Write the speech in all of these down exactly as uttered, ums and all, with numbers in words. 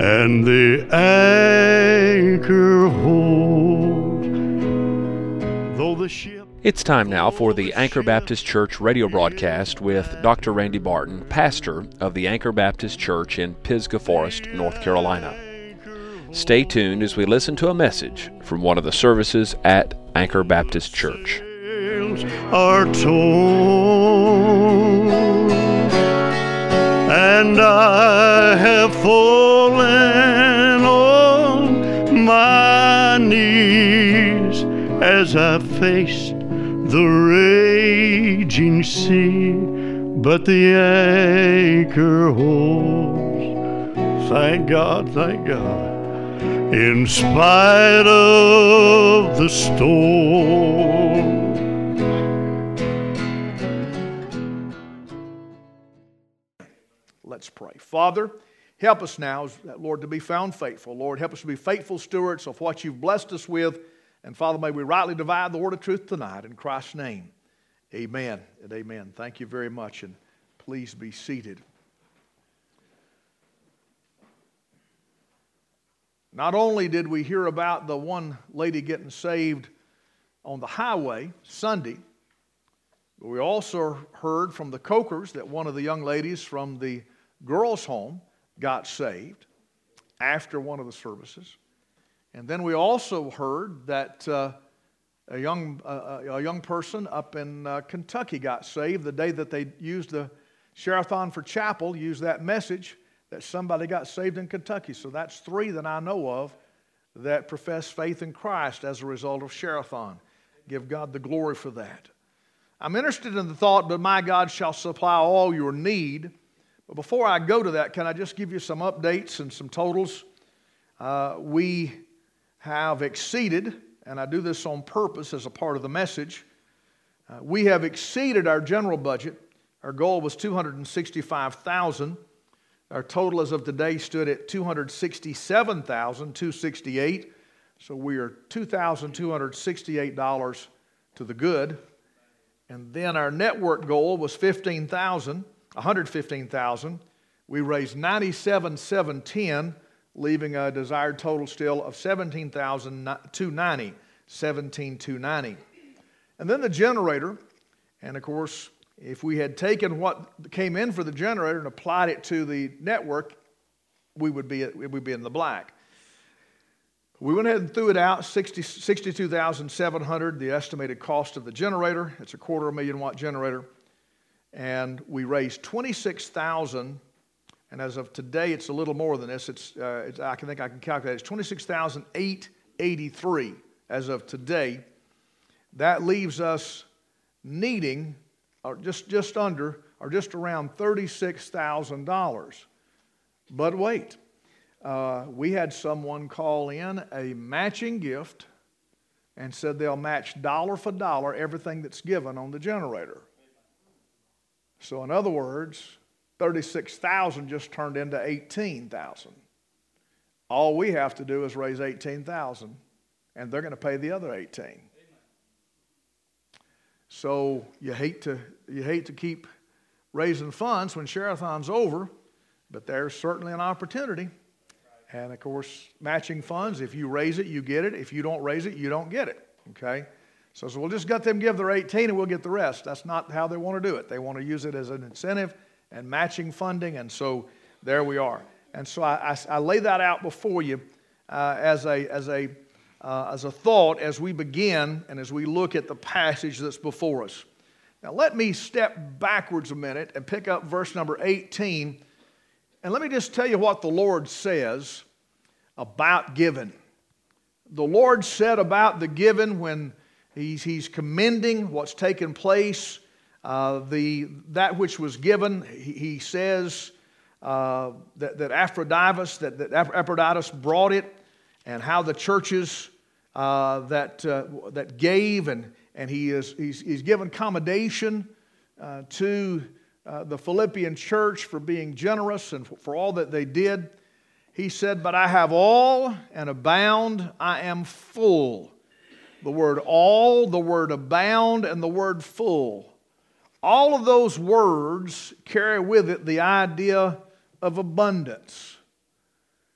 and the anchor holds. Though the ship... It's time now for the Anchor Baptist Church radio broadcast with Doctor Randy Barton, pastor of the Anchor Baptist Church in Pisgah Forest, North Carolina. Stay tuned as we listen to a message from one of the services at Anchor Baptist Church. Are torn, and I have fallen on my knees as I faced the raging sea, but the anchor holds. Thank God, thank God. In spite of the storm. Let's pray. Father, help us now, Lord, to be found faithful. Lord, help us to be faithful stewards of what you've blessed us with. And Father, may we rightly divide the word of truth tonight. In Christ's name, amen and amen. Thank you very much, and please be seated. Not only did we hear about the one lady getting saved on the highway Sunday, but we also heard from the Cokers that one of the young ladies from the girls' home got saved after one of the services. And then we also heard that uh, a young uh, a young person up in uh, Kentucky got saved the day that they used the Share-a-thon for Chapel, used that message that somebody got saved in Kentucky. So that's three that I know of that profess faith in Christ as a result of Share-a-thon. Give God the glory for that. I'm interested in the thought, but my God shall supply all your need. But before I go to that, can I just give you some updates and some totals? Uh, we have exceeded, and I do this on purpose as a part of the message, uh, we have exceeded our general budget. Our goal was two hundred sixty-five thousand dollars. Our total as of today stood at two hundred sixty-seven thousand two hundred sixty-eight dollars. So we are two thousand two hundred sixty-eight dollars to the good. And then our network goal was fifteen thousand dollars, one hundred fifteen thousand dollars. We raised ninety-seven thousand seven hundred ten dollars, leaving a desired total still of seventeen thousand two hundred ninety dollars. seventeen thousand two hundred ninety dollars. And then the generator, and of course, if we had taken what came in for the generator and applied it to the network, we would be, we would be in the black. We went ahead and threw it out, sixty-two thousand seven hundred dollars, the estimated cost of the generator. It's a quarter of a million watt generator. And we raised twenty-six thousand dollars, and as of today, it's a little more than this. It's, uh, it's I can think I can calculate. It's twenty-six thousand eight hundred eighty-three as of today. That leaves us needing, or just, just under, or just around thirty-six thousand dollars. But wait. Uh, we had someone call in a matching gift and said they'll match dollar for dollar everything that's given on the generator. So in other words, thirty-six thousand just turned into eighteen thousand. All we have to do is raise eighteen thousand, and they're going to pay the other eighteen. So you hate to you hate to keep raising funds when Share-a-thon's over, but there's certainly an opportunity. And, of course, matching funds, if you raise it, you get it. If you don't raise it, you don't get it, okay? So, so we'll just let them give their eighteen and we'll get the rest. That's not how they want to do it. They want to use it as an incentive and matching funding, and so there we are. And so I, I, I lay that out before you uh, as a, as, a, uh, as a thought as we begin and as we look at the passage that's before us. Now, let me step backwards a minute and pick up verse number eighteen. And let me just tell you what the Lord says about giving. The Lord said about the giving when He's, he's commending what's taken place, uh, the that which was given. He, he says uh, that, that Epaphroditus, that, that Epaphroditus brought it, and how the churches uh, that uh, that gave, and and he is he's, he's given commendation uh, to Uh, the Philippian church for being generous and for, for all that they did. He said, "But I have all and abound, I am full." The word all, the word abound, and the word full. All of those words carry with it the idea of abundance.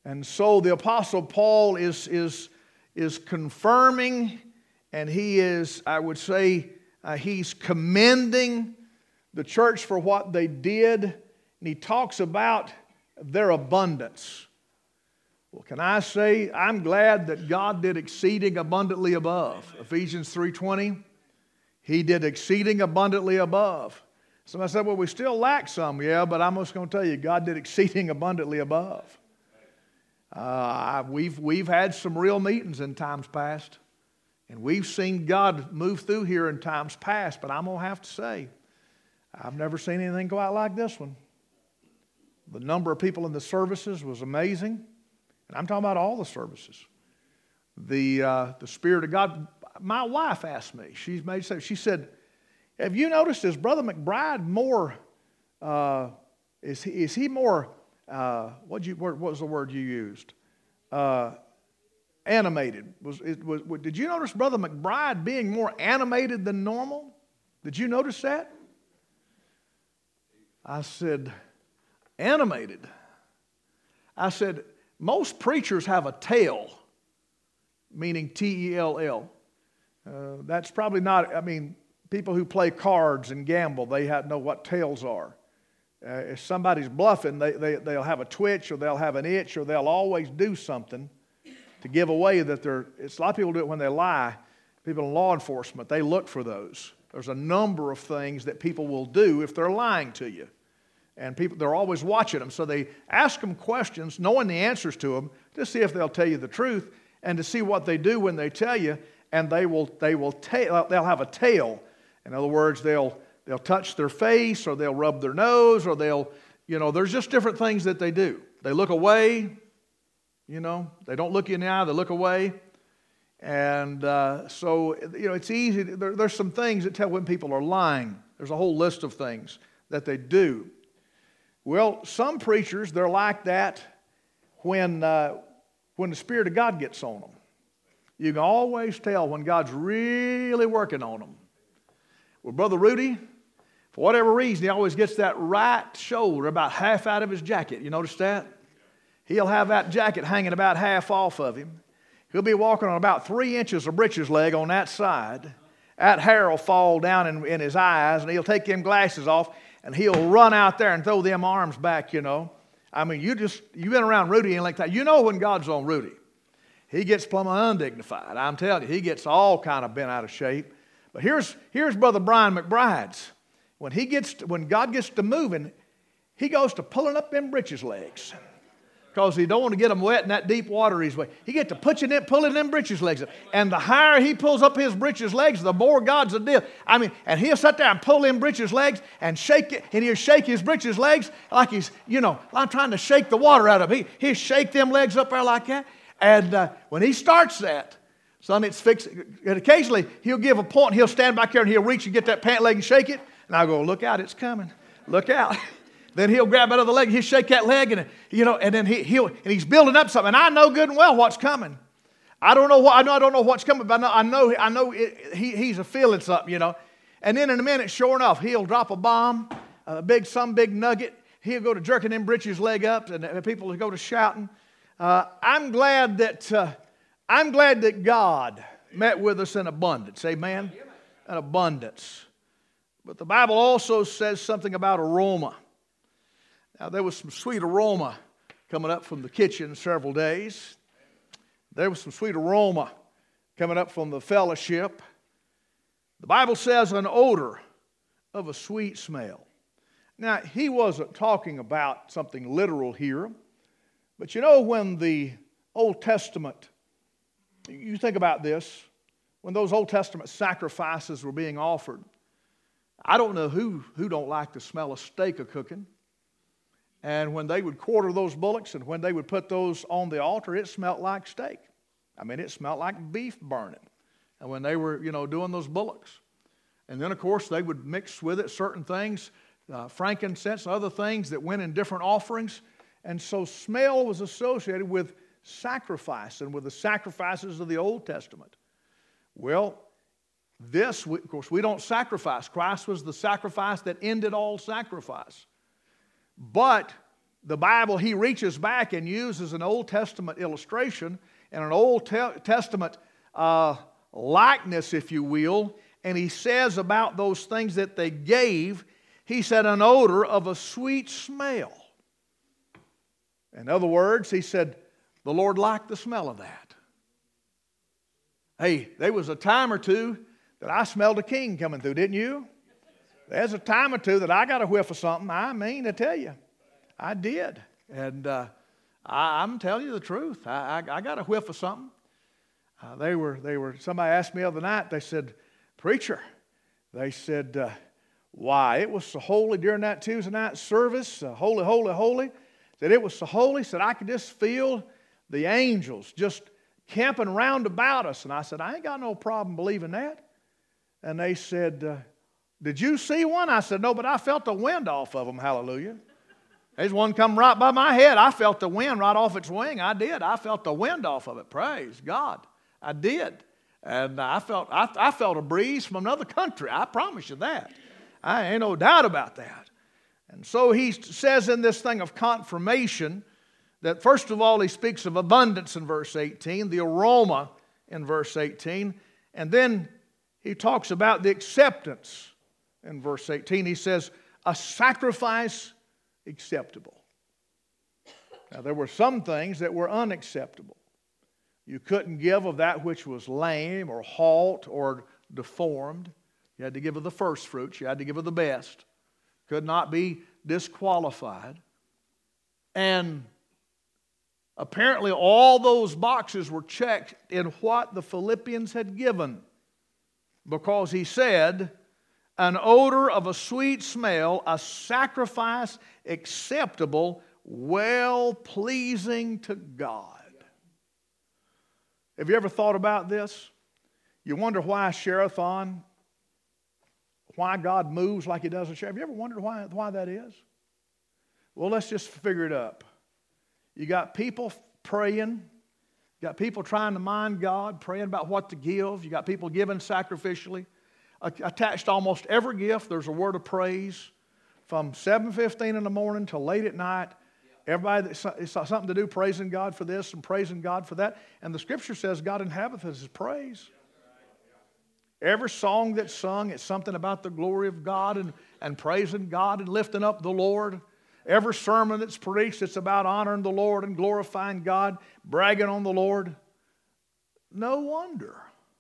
And so the Apostle Paul is, is, is confirming, and he is, I would say, uh, he's commending the church for what they did. And he talks about their abundance. Well, can I say, I'm glad that God did exceeding abundantly above. Ephesians three twenty, He did exceeding abundantly above. Somebody said, well, we still lack some. Yeah, but I'm just going to tell you, God did exceeding abundantly above. Uh, we've, we've had some real meetings in times past. And we've seen God move through here in times past. But I'm going to have to say, I've never seen anything go out like this one. The number of people in the services was amazing. And I'm talking about all the services. The, uh, the Spirit of God. My wife asked me, she made she said, have you noticed, is Brother McBride more, uh, is, he, is he more, uh, what, you, what was the word you used? Uh, animated. Was, it, was, did you notice Brother McBride being more animated than normal? Did you notice that? I said, animated. I said, most preachers have a tail, meaning T E L L. Uh, that's probably not, I mean, people who play cards and gamble, they have, know what tails are. Uh, if somebody's bluffing, they, they, they'll have a twitch or they'll have an itch or they'll always do something to give away that they're, it's, a lot of people do it when they lie. People in law enforcement, they look for those. There's a number of things that people will do if they're lying to you. And people, they're always watching them. So they ask them questions, knowing the answers to them, to see if they'll tell you the truth and to see what they do when they tell you. And they will, they will, ta- they'll have a tail. In other words, they'll, they'll touch their face or they'll rub their nose or they'll, you know, there's just different things that they do. They look away, you know, they don't look you in the eye, they look away. And uh, so, you know, it's easy. There, there's some things that tell when people are lying. There's a whole list of things that they do. Well, some preachers, they're like that when, uh, when the Spirit of God gets on them. You can always tell when God's really working on them. Well, Brother Rudy, for whatever reason, he always gets that right shoulder about half out of his jacket. You notice that? He'll have that jacket hanging about half off of him. He'll be walking on about three inches of breeches leg on that side. That hair will fall down in, in his eyes, and he'll take them glasses off, and he'll run out there and throw them arms back, you know. I mean, you just, you've been around Rudy and like that. You know when God's on Rudy. He gets plumb undignified. I'm telling you, he gets all kind of bent out of shape. But here's, here's Brother Brian McBride's. When he gets to, when God gets to moving, he goes to pulling up them breeches legs. Because he don't want to get them wet in that deep water he's way. He gets to pushing it, pulling them breeches legs up. And the higher he pulls up his breeches legs, the more God's a deal. I mean, and he'll sit there and pull them breeches legs and shake it, and he'll shake his breeches legs like he's, you know, I'm trying to shake the water out of him. He, he'll shake them legs up there like that. And uh, when he starts that, son, it's fixed. And occasionally, he'll give a point, and he'll stand back there, and he'll reach and get that pant leg and shake it. And I'll go, look out, it's coming. Look out. Then he'll grab that other leg, he'll shake that leg, and you know, and then he, he'll, and he's building up something. And I know good and well what's coming. I don't know what I know. I don't know what's coming, but I know. I know. I know it, he, he's a feeling something, you know. And then in a minute, sure enough, he'll drop a bomb, a big, some big nugget. He'll go to jerking them britches leg up, and people will go to shouting. Uh, I'm glad that uh, I'm glad that God met with us in abundance. Amen. In abundance. But the Bible also says something about aroma. Now, there was some sweet aroma coming up from the kitchen several days. There was some sweet aroma coming up from the fellowship. The Bible says an odor of a sweet smell. Now, he wasn't talking about something literal here. But you know, when the Old Testament, you think about this, when those Old Testament sacrifices were being offered, I don't know who, who don't like the smell of steak a cooking. And when they would quarter those bullocks and when they would put those on the altar, it smelled like steak. I mean, it smelled like beef burning. And when they were, you know, doing those bullocks. And then, of course, they would mix with it certain things, uh, frankincense, other things that went in different offerings. And so smell was associated with sacrifice and with the sacrifices of the Old Testament. Well, this, of course, we don't sacrifice. Christ was the sacrifice that ended all sacrifice. But the Bible, he reaches back and uses an Old Testament illustration and an Old te- Testament uh, likeness, if you will, and he says about those things that they gave, he said an odor of a sweet smell. In other words, he said the Lord liked the smell of that. Hey, there was a time or two that I smelled a king coming through, didn't you? There's a time or two that I got a whiff of something. I mean to tell you, I did. And uh, I, I'm telling you the truth. I, I, I got a whiff of something. Uh, they were, they were. Somebody asked me the other night, they said, preacher, they said, uh, why? It was so holy during that Tuesday night service, uh, holy, holy, holy. Said it was so holy, said I could just feel the angels just camping round about us. And I said, I ain't got no problem believing that. And they said, uh, did you see one? I said, no, but I felt the wind off of them, hallelujah. There's one come right by my head. I felt the wind right off its wing. I did. I felt the wind off of it. Praise God. I did. And I felt I, I felt a breeze from another country. I promise you that. I ain't no doubt about that. And so he says in this thing of confirmation that first of all he speaks of abundance in verse eighteen, the aroma in verse eighteen, and then he talks about the acceptance in verse eighteen. He says, a sacrifice acceptable. Now there were some things that were unacceptable. You couldn't give of that which was lame or halt or deformed. You had to give of the first fruits. You had to give of the best. Could not be disqualified. And apparently all those boxes were checked in what the Philippians had given. Because he said, an odor of a sweet smell, a sacrifice acceptable, well-pleasing to God. Have you ever thought about this? You wonder why Sherathon, why God moves like he does in Sherathon. Have you ever wondered why, why that is? Well, let's just figure it up. You got people praying. You got people trying to mind God, praying about what to give. You got people giving sacrificially. Attached to almost every gift, there's a word of praise. From seven fifteen in the morning till late at night, everybody, it's something to do praising God for this and praising God for that. And the Scripture says God inhabiteth His praise. Every song that's sung, it's something about the glory of God and, and praising God and lifting up the Lord. Every sermon that's preached, it's about honoring the Lord and glorifying God, bragging on the Lord. No wonder.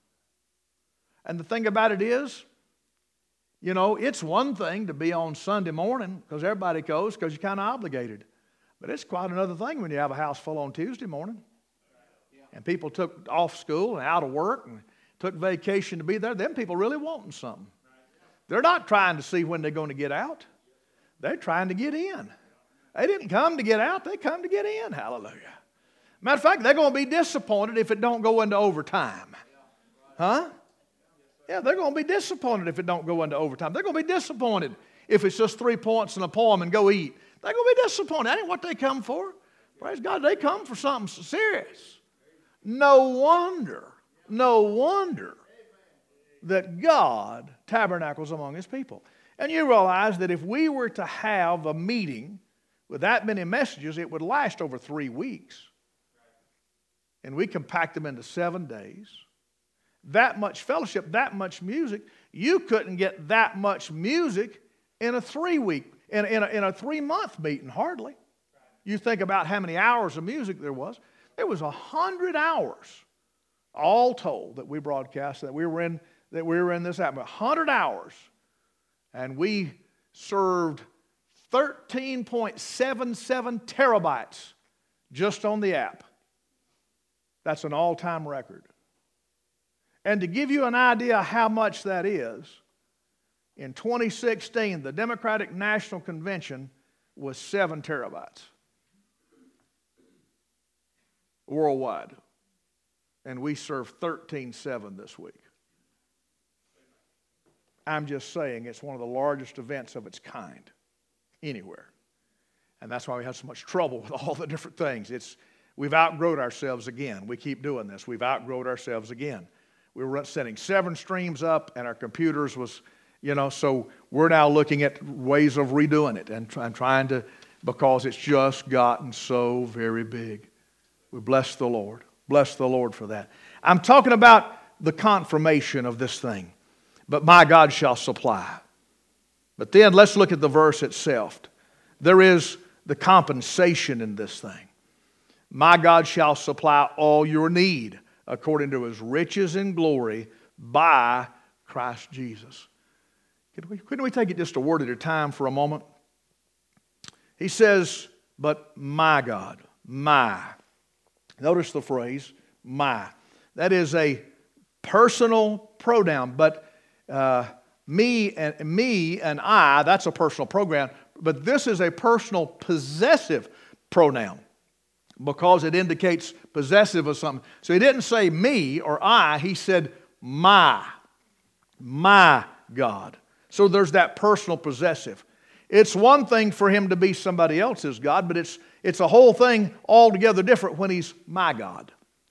And the thing about it is, you know, it's one thing to be on Sunday morning because everybody goes because you're kind of obligated. But it's quite another thing when you have a house full on Tuesday morning. And people took off school and out of work and took vacation to be there. Them people really wanting something. They're not trying to see when they're going to get out. They're trying to get in. They didn't come to get out. They come to get in. Hallelujah. Matter of fact, they're going to be disappointed if it don't go into overtime. Huh? Yeah, they're going to be disappointed if it don't go into overtime. They're going to be disappointed if it's just three points and a poem and go eat. They're going to be disappointed. That ain't what they come for. Praise God, they come for something serious. No wonder, no wonder that God tabernacles among His people. And you realize that if we were to have a meeting with that many messages, it would last over three weeks. And we compact them into seven days. That much fellowship, that much music. You couldn't get that much music in a three-week, in, in, a, in a three-month meeting, hardly. You think about how many hours of music there was. There was a hundred hours, all told, that we broadcast, that we were in, that we were in this atmosphere. A hundred hours. And we served thirteen point seven seven terabytes just on the app. That's an all-time record. And to give you an idea how much that is, in twenty sixteen, the Democratic National Convention was seven terabytes worldwide. And we served thirteen point seven this week. I'm just saying it's one of the largest events of its kind anywhere. And that's why we have so much trouble with all the different things. It's, we've outgrown ourselves again. We keep doing this. We've outgrown ourselves again. We were setting seven streams up, and our computers was, you know, so we're now looking at ways of redoing it and, try, and trying to because it's just gotten so very big. We bless the Lord. Bless the Lord for that. I'm talking about the confirmation of this thing. But my God shall supply. But then let's look at the verse itself. There is the compensation in this thing. My God shall supply all your need according to His riches and glory by Christ Jesus. Couldn't we, couldn't we take it just a word at a time for a moment? He says, but my God, my. Notice the phrase, my. That is a personal pronoun, but uh, me and me and I, that's a personal pronoun, but this is a personal possessive pronoun because it indicates possessive of something. So he didn't say me or I, he said my, my God. So there's that personal possessive. It's one thing for him to be somebody else's God, but it's it's a whole thing altogether different when he's my God.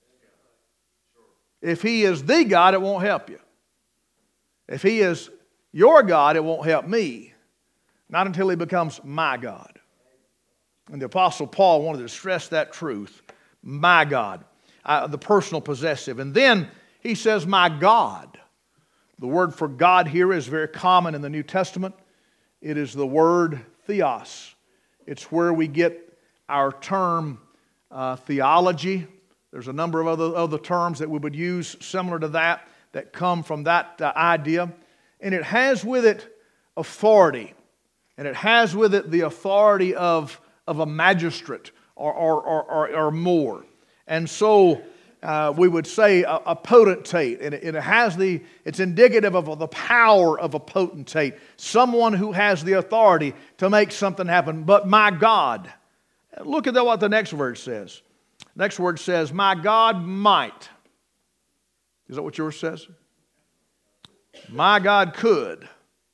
If he is the God, it won't help you. If he is your God, it won't help me. Not until he becomes my God. And the Apostle Paul wanted to stress that truth. My God. Uh, the personal possessive. And then he says, my God. The word for God here is very common in the New Testament. It is the word theos. It's where we get our term uh, theology. There's a number of other, other terms that we would use similar to that, that come from that uh, idea. And it has with it authority. And it has with it the authority of, of a magistrate or, or, or, or, or more. And so uh, we would say a, a potentate. And it, it has the, it's indicative of the power of a potentate. Someone who has the authority to make something happen. But my God. Look at what the next word says. Next word says, my God might. Is that what yours says? My God could.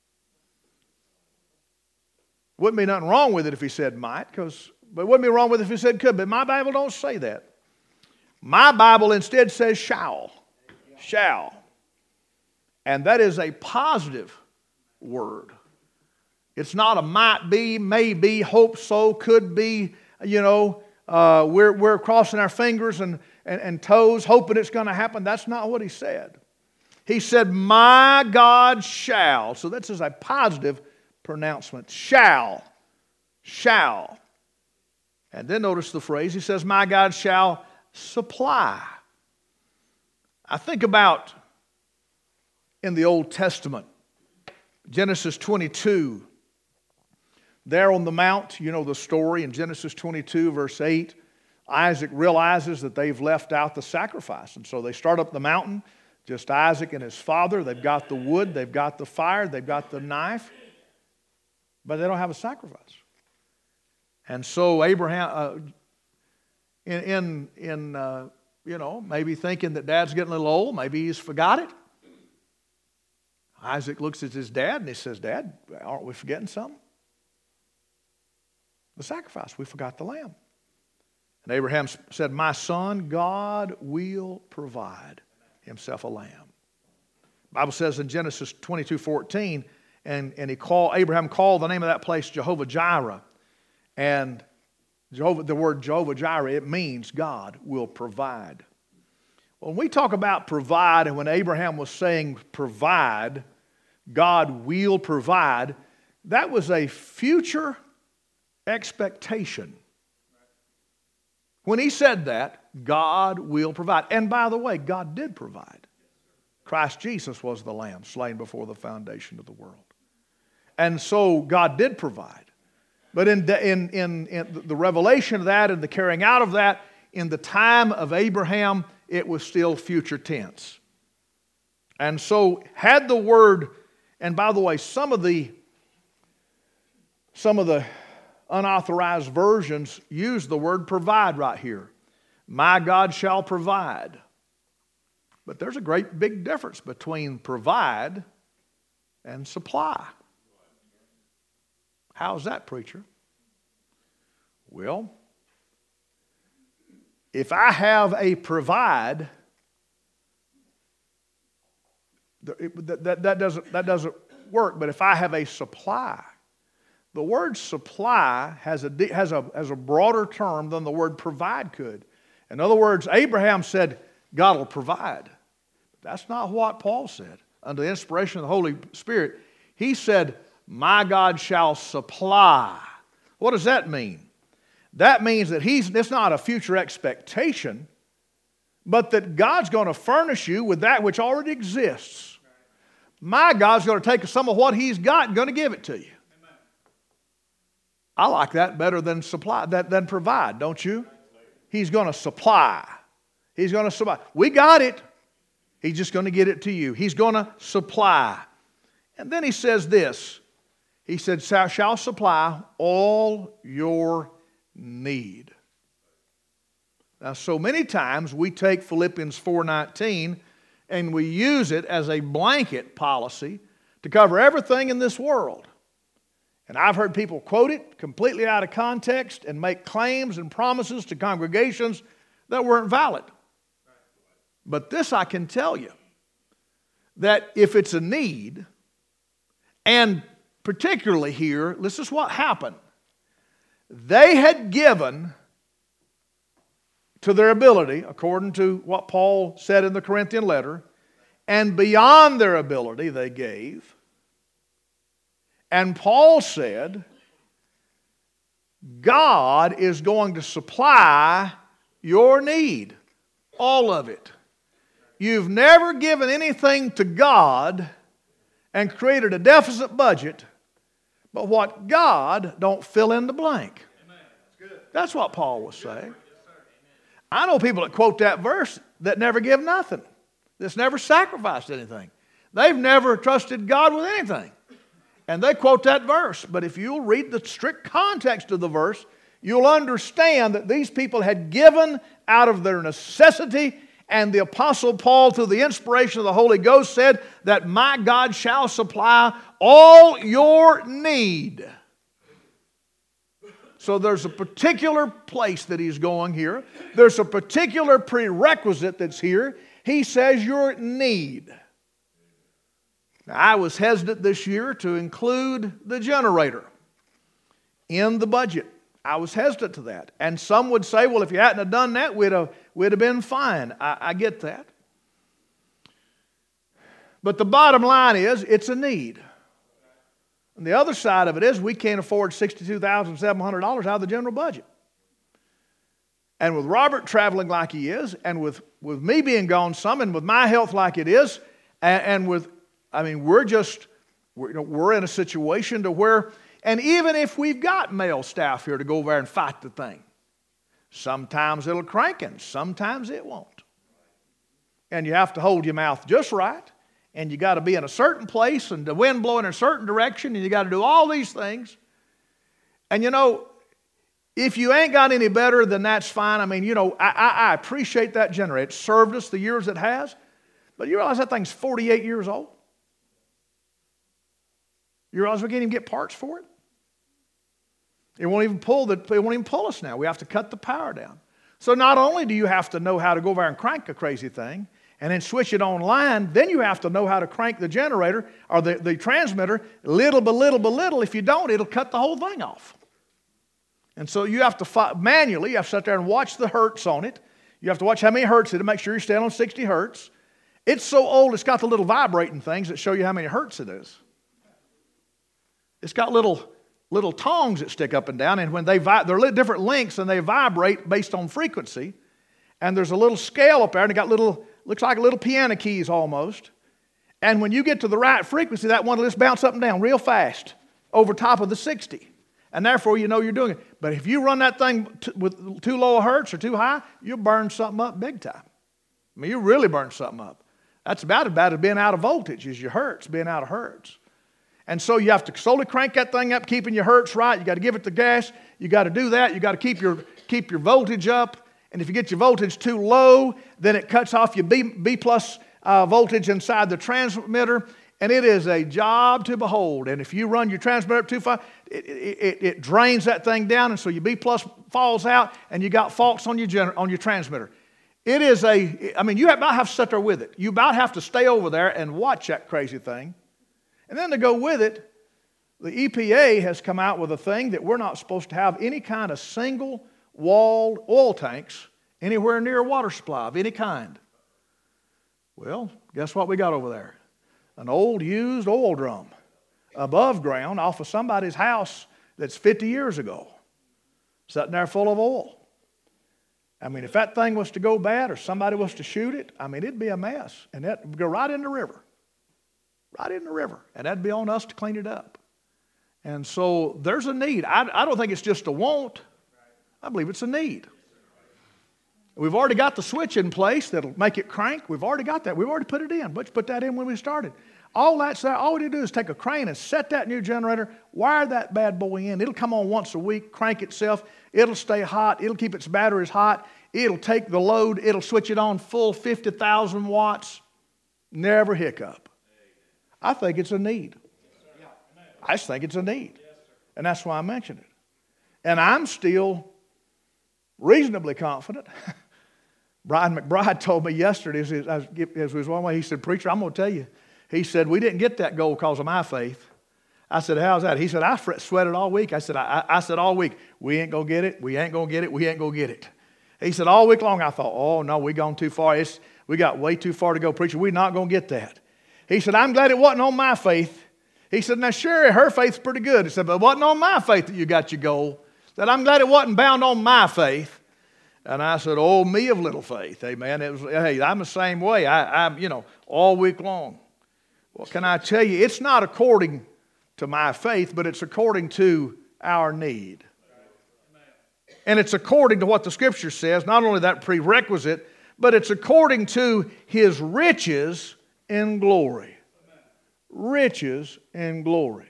Wouldn't be nothing wrong with it if he said might, because, but it wouldn't be wrong with it if he said could. But my Bible don't say that. My Bible instead says shall. Shall. And that is a positive word. It's not a might be, may be, hope so, could be, you know, uh, we're, we're crossing our fingers and, and, and toes hoping it's going to happen. That's not what he said. He said, my God shall. So this is a positive pronouncement. Shall. Shall. And then notice the phrase. He says, my God shall supply. I think about in the Old Testament, Genesis twenty-two. There on the mount, you know the story in Genesis twenty-two, verse eight. Isaac realizes that they've left out the sacrifice. And so they start up the mountain, just Isaac and his father. They've got the wood, they've got the fire, they've got the knife. But they don't have a sacrifice. And so Abraham, uh, in, in, in uh, you know, maybe thinking that dad's getting a little old, maybe he's forgot it. Isaac looks at his dad and he says, Dad, aren't we forgetting something? The sacrifice. We forgot the lamb. And Abraham said, my son, God will provide himself a lamb. The Bible says in Genesis twenty-two fourteen, and, and he called, Abraham called the name of that place Jehovah Jireh. And Jehovah, the word Jehovah Jireh, it means God will provide. When we talk about provide, and when Abraham was saying provide, God will provide, that was a future expectation. When he said that, God will provide. And by the way, God did provide. Christ Jesus was the Lamb slain before the foundation of the world. And so God did provide. But in, in, in, in the revelation of that and the carrying out of that, in the time of Abraham, it was still future tense. And so had the word, and by the way, some of the some of the unauthorized versions use the word provide right here. My God shall provide. But there's a great big difference between provide and supply. How's that, preacher? Well, if I have a provide, that, that, that, doesn't, that doesn't work. But if I have a supply, The word supply has a, has a, has a broader term than the word provide could. In other words, Abraham said, God will provide. That's not what Paul said. Under the inspiration of the Holy Spirit, he said, my God shall supply. What does that mean? That means that he's, it's not a future expectation, but that God's going to furnish you with that which already exists. My God's going to take some of what he's got and going to give it to you. I like that better than supply, that, than provide, don't you? He's going to supply. He's going to supply. We got it. He's just going to get it to you. He's going to supply. And then he says this. He said, shall supply all your need. Now, so many times we take Philippians four nineteen and we use it as a blanket policy to cover everything in this world. And I've heard people quote it completely out of context and make claims and promises to congregations that weren't valid. But this I can tell you, that if it's a need, and particularly here, this is what happened. They had given to their ability, according to what Paul said in the Corinthian letter, and beyond their ability they gave. And Paul said, God is going to supply your need, all of it. You've never given anything to God and created a deficit budget, but what God don't fill in the blank. That's what Paul was saying. I know people that quote that verse that never give nothing, that's never sacrificed anything. They've never trusted God with anything. And they quote that verse. But if you'll read the strict context of the verse, you'll understand that these people had given out of their necessity. And the Apostle Paul, through the inspiration of the Holy Ghost, said that my God shall supply all your need. So there's a particular place that he's going here. There's a particular prerequisite that's here. He says your need. Now, I was hesitant this year to include the generator in the budget. I was hesitant to that. And some would say, well, if you hadn't have done that, we'd have, we'd have been fine. I, I get that. But the bottom line is, it's a need. And the other side of it is, we can't afford sixty-two thousand seven hundred dollars out of the general budget. And with Robert traveling like he is, and with, with me being gone some, and with my health like it is, and, and with, I mean, we're just, we're, you know, we're in a situation to where, and even if we've got male staff here to go over there and fight the thing, sometimes it'll crank and sometimes it won't. And you have to hold your mouth just right, and you got to be in a certain place, and the wind blowing in a certain direction, and you got to do all these things. And you know, if you ain't got any better, then that's fine. I mean, you know, I, I, I appreciate that generator. It served us the years it has, but you realize that thing's forty-eight years old? You realize we can't even get parts for it? It won't even pull the, it won't even pull us now. We have to cut the power down. So not only do you have to know how to go over and crank a crazy thing and then switch it online, then you have to know how to crank the generator or the, the transmitter little by little by little. If you don't, it'll cut the whole thing off. And so you have to fight, manually, you have to sit there and watch the hertz on it. You have to watch how many hertz it is to make sure you're staying on sixty hertz. It's so old, it's got the little vibrating things that show you how many hertz it is. It's got little, little tongs that stick up and down, and when they vi- they're different lengths, and they vibrate based on frequency. And there's a little scale up there, and it got little, looks like little piano keys almost. And when you get to the right frequency, that one will just bounce up and down real fast over top of the sixty. And therefore, you know you're doing it. But if you run that thing t- with too low a hertz or too high, you'll burn something up big time. I mean, you really burn something up. That's about as bad as being out of voltage as your hertz, being out of hertz. And so you have to slowly crank that thing up, keeping your hertz right. You got to give it the gas. You got to do that. You got to keep your keep your voltage up. And if you get your voltage too low, then it cuts off your B, B plus uh, voltage inside the transmitter. And it is a job to behold. And if you run your transmitter up too far, it, it, it drains that thing down, and so your B plus falls out, and you got faults on your gener- on your transmitter. It is a, I mean, you about have to sit there with it. You about have to stay over there and watch that crazy thing. And then to go with it, The E P A has come out with a thing that we're not supposed to have any kind of single-walled oil tanks anywhere near a water supply of any kind. Well, guess what we got over there? An old used oil drum above ground off of somebody's house that's fifty years ago, sitting there full of oil. I mean, if that thing was to go bad or somebody was to shoot it, I mean, it'd be a mess. And that would go right in the river. Right in the river. And that'd be on us to clean it up. And so there's a need. I, I don't think it's just a want. I believe it's a need. We've already got the switch in place that'll make it crank. We've already got that. We've already put it in. But put that in when we started. All that's there. All we do is take a crane and set that new generator, wire that bad boy in. It'll come on once a week, crank itself. It'll stay hot. It'll keep its batteries hot. It'll take the load. It'll switch it on full fifty thousand watts. Never hiccup. I think it's a need. I just think it's a need. And that's why I mentioned it. And I'm still reasonably confident. Brian McBride told me yesterday, as, as, as was one way, he said, "Preacher, I'm going to tell you." He said, "We didn't get that goal because of my faith." I said, "How's that?" He said, "I sweated all week." I said, I, I said, all week, we ain't going to get it. We ain't going to get it. We ain't going to get it. He said, all week long, I thought, oh, no, we gone too far. It's, we got way too far to go, preacher. We're not going to get that. He said, I'm glad it wasn't on my faith. He said, now, sure, her faith's pretty good. He said, but it wasn't on my faith that you got your goal. He said, I'm glad it wasn't bound on my faith. And I said, oh, me of little faith. Amen. It was, hey, I'm the same way. I, I, you know, all week long. Well, can I tell you, it's not according to my faith, but it's according to our need. And it's according to what the Scripture says, not only that prerequisite, but it's according to His riches in glory. Riches in glory.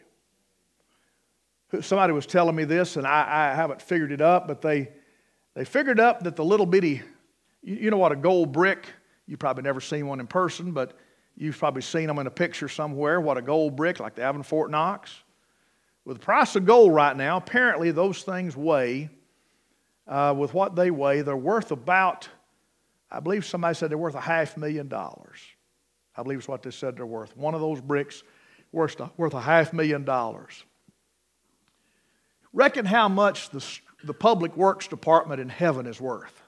Somebody was telling me this, and I, I haven't figured it up, but they, they figured up that the little bitty, you, you know what a gold brick, you've probably never seen one in person, but you've probably seen them in a picture somewhere, what a gold brick, like they have in Fort Knox. With the price of gold right now, apparently those things weigh, uh, with what they weigh, they're worth about, I believe somebody said they're worth a half million dollars. I believe it's what they said they're worth. One of those bricks worth a, worth a half million dollars. Reckon how much the, the Public Works Department in heaven is worth.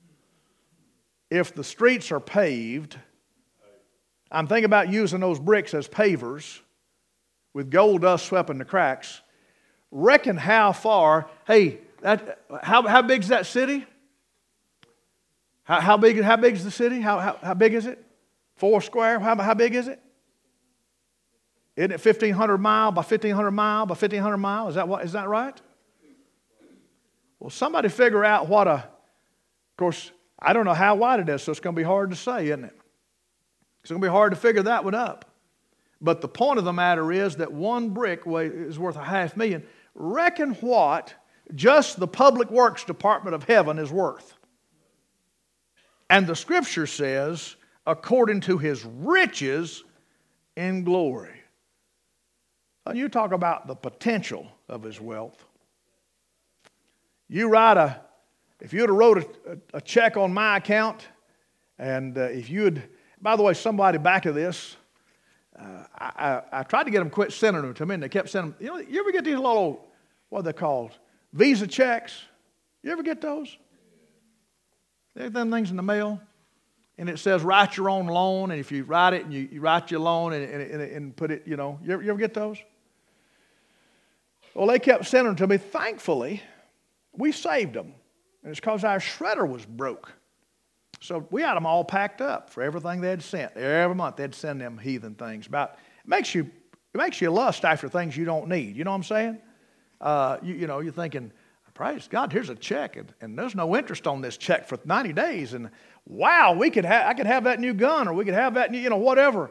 If the streets are paved, I'm thinking about using those bricks as pavers with gold dust sweeping the cracks. Reckon how far, hey, that, how, how big is that city? How, how big how big is the city? How, how, how big is it? Four square? How, how big is it? Isn't it fifteen hundred mile by fifteen hundred mile by fifteen hundred mile? Is that what? Is that right? Well, somebody figure out what a, of course, I don't know how wide it is, so it's going to be hard to say, isn't it? It's going to be hard to figure that one up. But the point of the matter is that one brick is worth a half million. Reckon what just the Public Works Department of heaven is worth. And the Scripture says, according to His riches in glory. And you talk about the potential of His wealth. You write a, if you would have wrote a, a check on my account, and uh, if you would, by the way, somebody back of this, uh, I, I, I tried to get them to quit sending them to me, and they kept sending them. You know, you ever get these little, what are they called? Visa checks. You ever get those? They have them things in the mail. And it says, write your own loan. And if you write it and you, you write your loan and, and, and put it, you know, you ever, you ever get those? Well, they kept sending them to me. Thankfully, we saved them. And it's because our shredder was broke. So we had them all packed up for everything they had sent. Every month they'd send them heathen things. About, it makes you, it makes you lust after things you don't need. You know what I'm saying? Uh, you, you know, you're thinking, praise God, here's a check, and, and there's no interest on this check for ninety days. And wow, we could ha- I could have that new gun, or we could have that new, you know, whatever.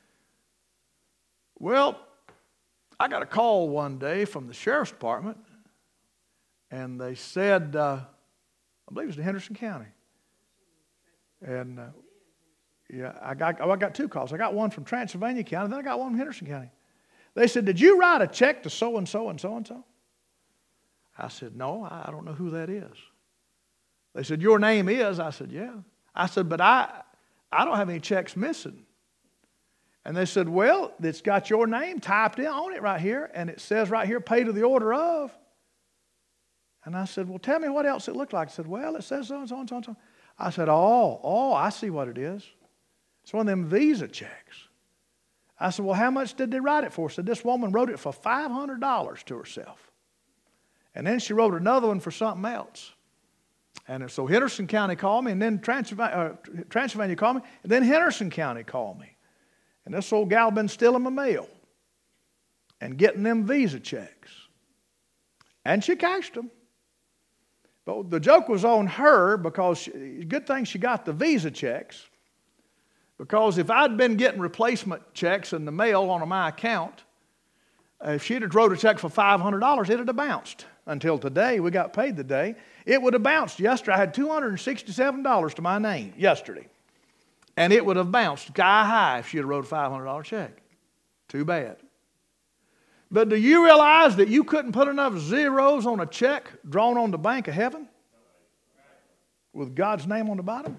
Well, I got a call one day from the sheriff's department, and they said, uh, I believe it was in Henderson County. And uh, yeah, I got oh, I got two calls. I got one from Transylvania County, then I got one from Henderson County. They said, did you write a check to so and so and so and so? I said, no, I don't know who that is. They said, your name is? I said, yeah. I said, but I, I don't have any checks missing. And they said, well, it's got your name typed in on it right here, and it says right here, pay to the order of. And I said, well, tell me what else it looked like. I said, well, it says so and so and so and so. I said, oh, oh, I see what it is. It's one of them Visa checks. I said, well, how much did they write it for? I said, this woman wrote it for five hundred dollars to herself. And then she wrote another one for something else. And so Henderson County called me, and then Transylvania, uh, Transylvania called me, and then Henderson County called me. And this old gal been stealing my mail and getting them Visa checks. And she cashed them. But the joke was on her because she, good thing she got the Visa checks. Because if I'd been getting replacement checks in the mail on my account, if she'd have wrote a check for five hundred dollars, it would have bounced. Until today, we got paid today. It would have bounced. Yesterday, I had two hundred sixty-seven dollars to my name yesterday. And it would have bounced sky high if she had wrote a five hundred dollars check. Too bad. But do you realize that you couldn't put enough zeros on a check drawn on the bank of heaven with God's name on the bottom?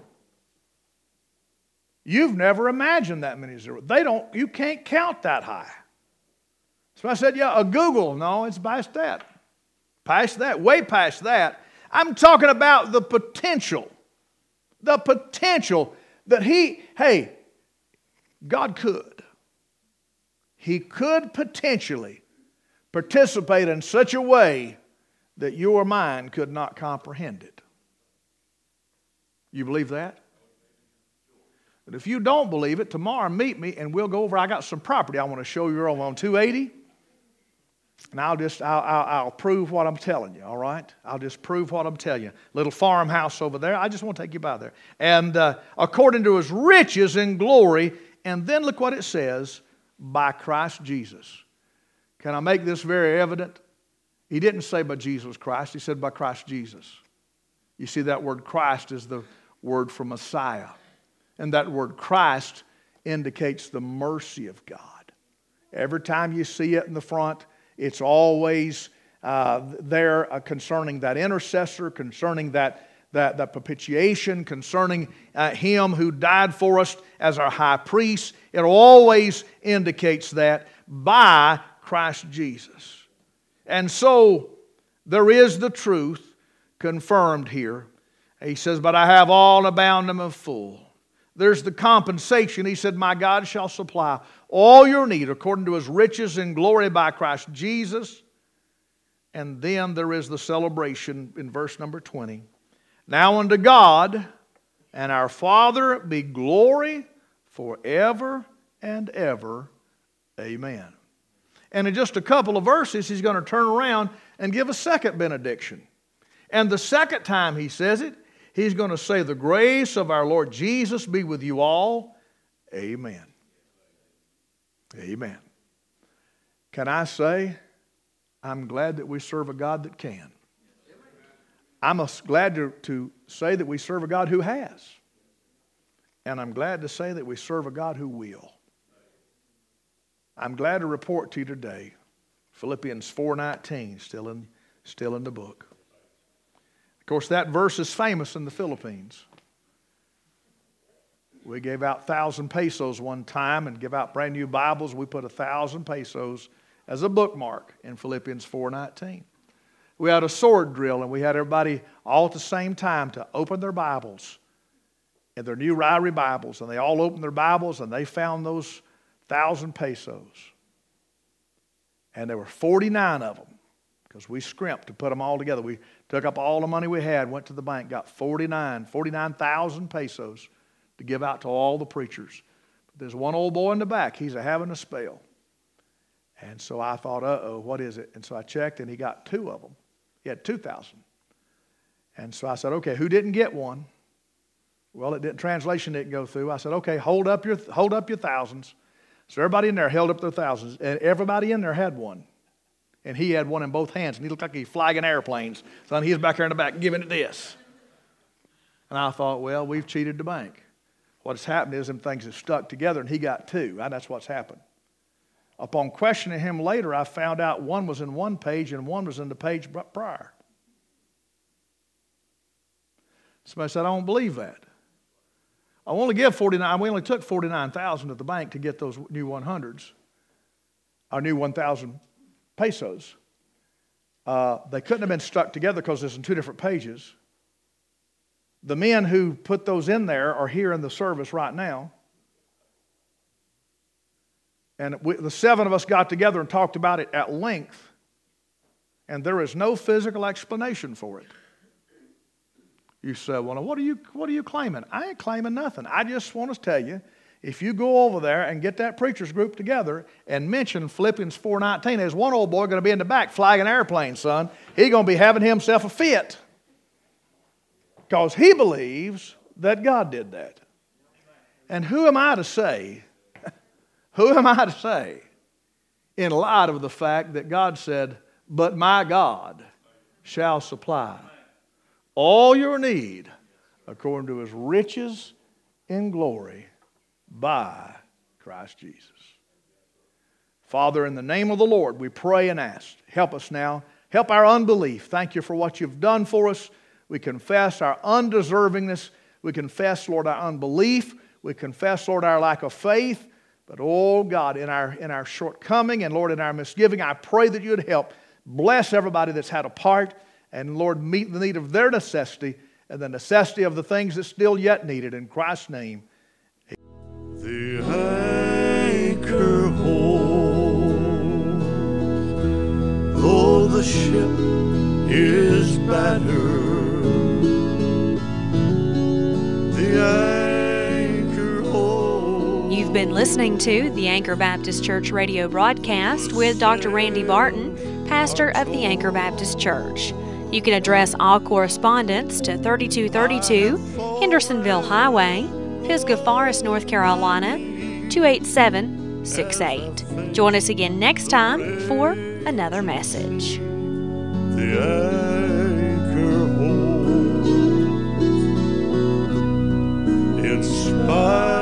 You've never imagined that many zeros. They don't, you can't count that high. So I said, yeah, a Google. No, it's past that. Past that, way past that. I'm talking about the potential. The potential that he, hey, God could. He could potentially participate in such a way that your mind could not comprehend it. You believe that? But if you don't believe it, tomorrow meet me and we'll go over. I got some property I want to show you on two eighty. And I'll just, I'll, I'll, I'll prove what I'm telling you, all right? I'll just prove what I'm telling you. Little farmhouse over there. I just want to take you by there. And uh, according to his riches in glory, and then look what it says, by Christ Jesus. Can I make this very evident? He didn't say by Jesus Christ. He said by Christ Jesus. You see, that word Christ is the word for Messiah. And that word Christ indicates the mercy of God. Every time you see it in the front, it's always uh, there uh, concerning that intercessor, concerning that, that, that propitiation, concerning uh, Him who died for us as our high priest. It always indicates that by Christ Jesus. And so there is the truth confirmed here. He says, but I have all abound them of full. There's the compensation. He said, my God shall supply all your need according to His riches and glory by Christ Jesus. And then there is the celebration in verse number twenty. Now unto God and our Father be glory forever and ever. Amen. And in just a couple of verses, he's going to turn around and give a second benediction. And the second time he says it, he's going to say, the grace of our Lord Jesus be with you all. Amen. Amen. Can I say, I'm glad that we serve a God that can. I'm glad to, to say that we serve a God who has. And I'm glad to say that we serve a God who will. I'm glad to report to you today, Philippians four nineteen, still in, still in the book. Of course, that verse is famous in the Philippines. We gave out one thousand pesos one time and give out brand new Bibles. We put one thousand pesos as a bookmark in Philippians four nineteen. We had a sword drill and we had everybody all at the same time to open their Bibles and their new Ryrie Bibles. And they all opened their Bibles and they found those one thousand pesos. And there were forty-nine of them. Because we scrimped to put them all together. We took up all the money we had, went to the bank, got forty-nine, forty-nine thousand pesos to give out to all the preachers. But there's one old boy in the back. He's having a spell. And so I thought, uh-oh, what is it? And so I checked, and he got two of them. He had two thousand. And so I said, okay, who didn't get one? Well, it didn't, translation didn't go through. I said, okay, hold up your hold up your thousands. So everybody in there held up their thousands, and everybody in there had one. And he had one in both hands, and he looked like he's flagging airplanes. So he was back there in the back giving it this. And I thought, well, we've cheated the bank. What's happened is them things have stuck together, and he got two. And that's what's happened. Upon questioning him later, I found out one was in one page and one was in the page prior. Somebody said, I don't believe that. I only give forty-nine. We only took forty-nine thousand at the bank to get those new one hundreds, our new one thousand pesos. Uh, they couldn't have been stuck together because it's in two different pages. The men who put those in there are here in the service right now. And we, the seven of us got together and talked about it at length. And there is no physical explanation for it. You say, well, what are you, what are you claiming? I ain't claiming nothing. I just want to tell you, if you go over there and get that preacher's group together and mention Philippians four nineteen, there's one old boy going to be in the back flagging airplanes, son. He's going to be having himself a fit. Because he believes that God did that. And who am I to say, who am I to say, in light of the fact that God said, but my God shall supply all your need according to his riches in glory by Christ Jesus. Father, in the name of the Lord, we pray and ask, help us now. Help our unbelief. Thank you for what you've done for us. We confess our undeservingness. We confess, Lord, our unbelief. We confess, Lord, our lack of faith. But, oh God, in our, in our shortcoming and, Lord, in our misgiving, I pray that you'd help. Bless everybody that's had a part. And, Lord, meet the need of their necessity and the necessity of the things that's still yet needed. In Christ's name. The anchor holds, though the ship is battered. The anchor holds. You've been listening to the Anchor Baptist Church radio broadcast with Doctor Randy Barton, pastor of the Anchor Baptist Church. You can address all correspondence to thirty-two thirty-two Hendersonville Highway, Pisgah Forest, North Carolina, two eight seven six eight. Join us again next time for another message. The anchor holds in spite